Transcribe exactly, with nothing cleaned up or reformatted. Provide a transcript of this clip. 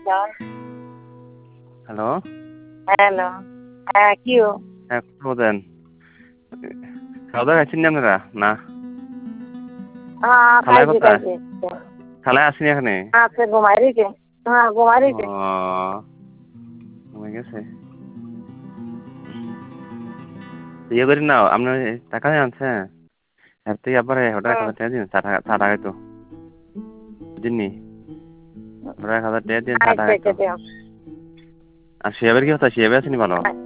hello hello হ্যাঁ কিও হ্যাঁ কথা বলেন খাওয়া দাওয়া খাইছেন নি আপনারা না হ্যাঁ খালায় খাইছি কোথায় খাইছি খালায় আসেনি এখানে আছে ঘুমাই রয়েছে হ্যাঁ ঘুমাই ও রয়েছে হয়ে গেছে ইয়ে করি না আপনার টাকা আনছে এর থেকে আবার ওটা এক হাজার টাকা দিন চা টাকা তো দিননি ওটা এক হাজার টাকা দিন চা টাকা তো আর শিয়াবের কি হতো শিয়াবে আসেনি ভালো